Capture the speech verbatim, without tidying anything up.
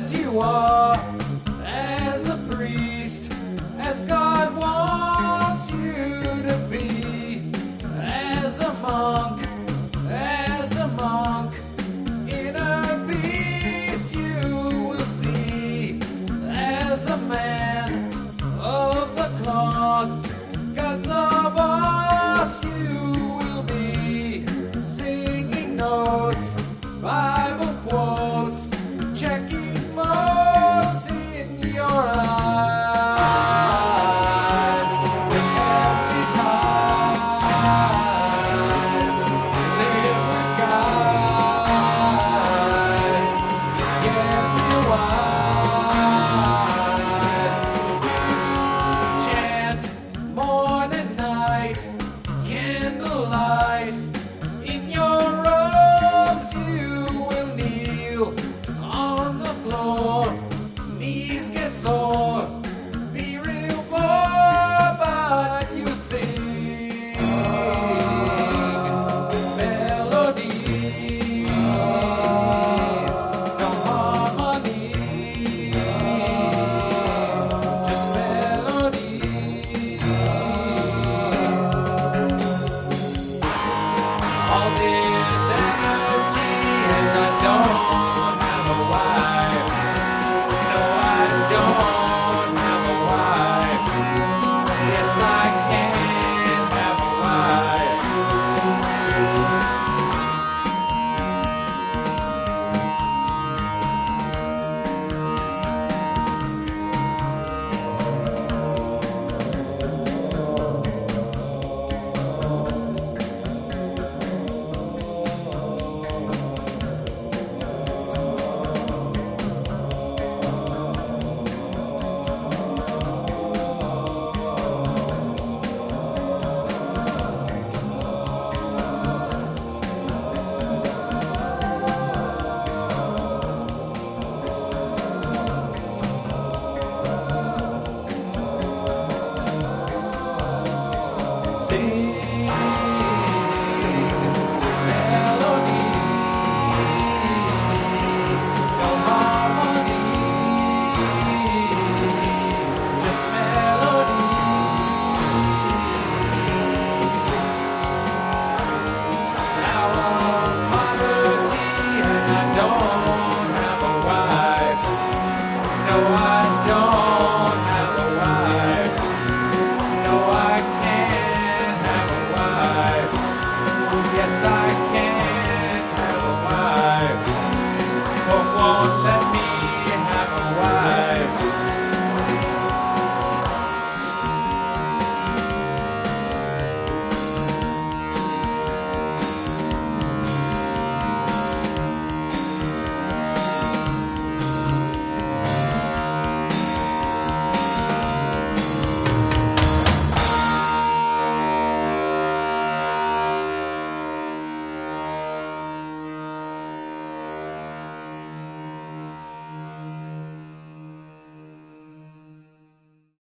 as you are, as a priest, as God wants you to be, as a monk, as a monk, inner peace you will see, as a man of the cloth, God's the boss you will be, singing notes, Bible quotes, checking modes in your eyes, with heavenly ties, live with guys, get real wise, chant morn and night, candlelight, in your robes you will kneel on the floor, knees get sore, be real poor, but you sing melodies, no harmonies, just melodies. All this energy, and I don't have a wife. No, I don't have a wife. Yes, I can't have a wife. Sing melody, no harmony, just melody. Now I'm poverty and I don't have a wife. No, I don't have a wife. No, I can't have a wife. Yes, I